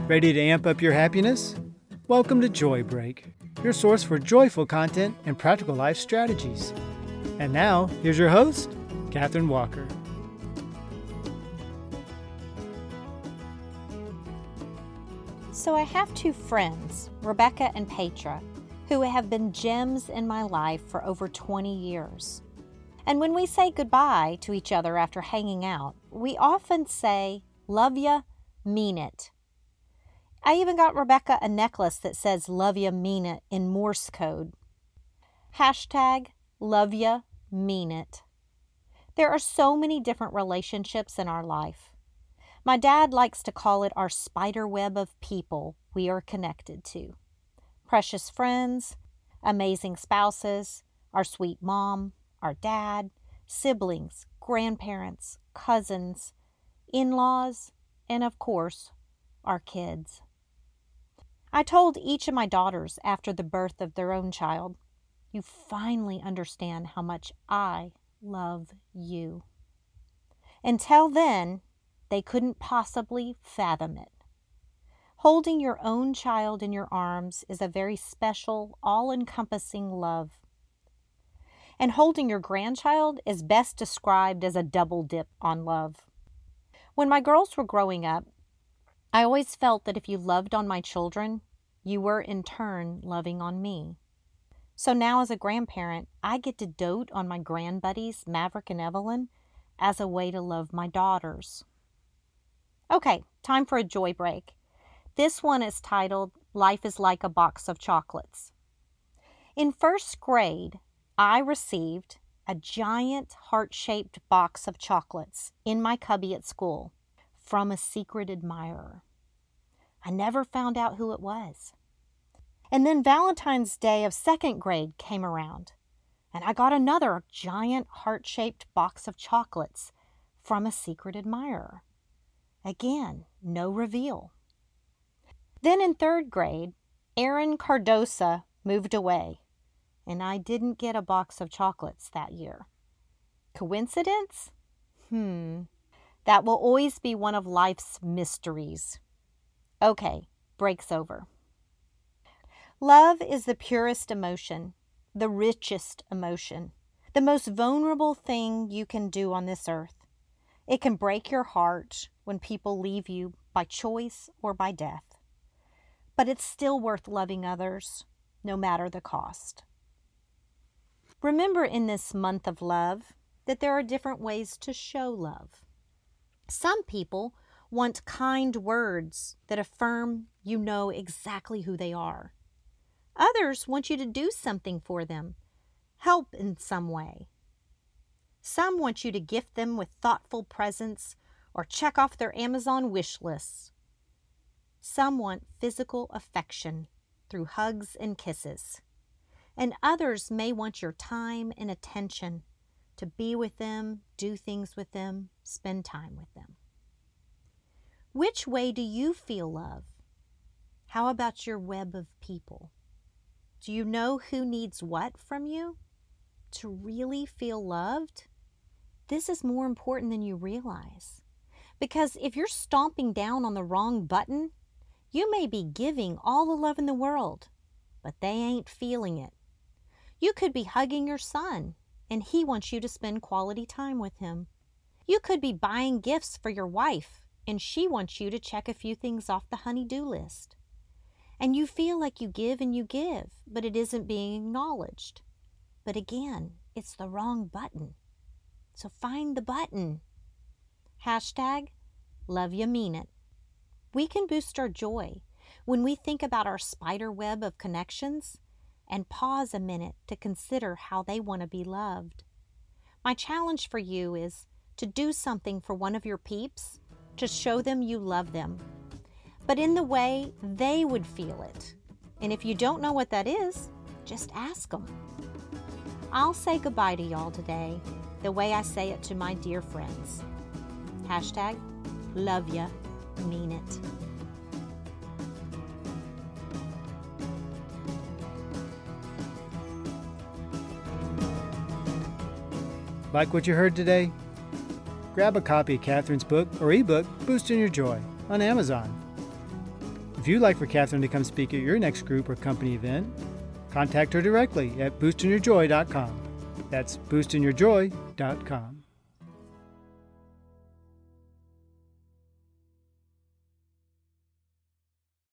Ready to amp up your happiness? Welcome to Joy Break, your source for joyful content and practical life strategies. And now, here's your host, Katherine Walker. So I have two friends, Rebecca and Petra, who have been gems in my life for over 20 years. And when we say goodbye to each other after hanging out, we often say, "Love ya, mean it." I even got Rebecca a necklace that says "Love ya, mean it" in Morse code. Hashtag love ya, mean it. There are so many different relationships in our life. My dad likes to call it our spider web of people we are connected to. Precious friends, amazing spouses, our sweet mom, our dad, siblings, grandparents, cousins, in-laws, and of course, our kids. I told each of my daughters after the birth of their own child, "You finally understand how much I love you." Until then, they couldn't possibly fathom it. Holding your own child in your arms is a very special, all-encompassing love. And holding your grandchild is best described as a double dip on love. When my girls were growing up, I always felt that if you loved on my children, you were in turn loving on me. So now as a grandparent, I get to dote on my grandbuddies, Maverick and Evelyn, as a way to love my daughters. Okay, time for a joy break. This one is titled, "Life is Like a Box of Chocolates." In first grade, I received a giant heart-shaped box of chocolates in my cubby at school from a secret admirer. I never found out who it was. And then Valentine's Day of second grade came around, and I got another giant heart-shaped box of chocolates from a secret admirer. Again, no reveal. Then in third grade, Aaron Cardosa moved away, and I didn't get a box of chocolates that year. Coincidence? That will always be one of life's mysteries. Okay, break's over. Love is the purest emotion, the richest emotion, the most vulnerable thing you can do on this earth. It can break your heart when people leave you by choice or by death. But it's still worth loving others, no matter the cost. Remember in this month of love that there are different ways to show love. Some people want kind words that affirm you know exactly who they are. Others want you to do something for them, help in some way. Some want you to gift them with thoughtful presents or check off their Amazon wish lists. Some want physical affection through hugs and kisses. And others may want your time and attention to be with them, do things with them, spend time with them. Which way do you feel love? How about your web of people? Do you know who needs what from you? To really feel loved? This is more important than you realize. Because if you're stomping down on the wrong button, you may be giving all the love in the world, but they ain't feeling it. You could be hugging your son, and he wants you to spend quality time with him. You could be buying gifts for your wife, and she wants you to check a few things off the honey-do list. And you feel like you give, but it isn't being acknowledged. But again, it's the wrong button. So find the button. Hashtag love ya, mean it. We can boost our joy when we think about our spider web of connections and pause a minute to consider how they want to be loved. My challenge for you is to do something for one of your peeps to show them you love them, but in the way they would feel it. And if you don't know what that is, just ask them. I'll say goodbye to y'all today the way I say it to my dear friends. Hashtag love ya, mean it. Like what you heard today? Grab a copy of Katherine's book or ebook, Boosting Your Joy, on Amazon. If you'd like for Catherine to come speak at your next group or company event, contact her directly at boostingyourjoy.com. That's boostingyourjoy.com.